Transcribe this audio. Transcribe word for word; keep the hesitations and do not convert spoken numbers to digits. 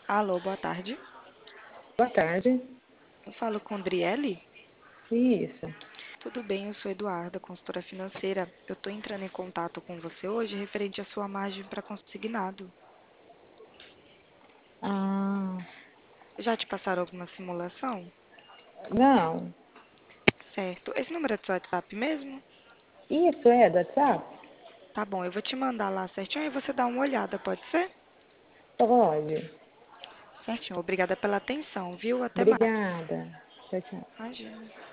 Alô, boa tarde. Boa tarde. Eu falo com Driele. Isso. Tudo bem, eu sou Eduarda, consultora financeira. Eu estou entrando em contato com você hoje referente à sua margem para consignado. Ah, Já te passaram alguma simulação? não. Certo. Esse número é do seu WhatsApp mesmo? Isso é do WhatsApp? Tá bom, eu vou te mandar lá certinho e você dá uma olhada, pode ser? Pode. Certinho. Obrigada pela atenção, viu? Até mais. Obrigada. Tchau, tchau. Imagina.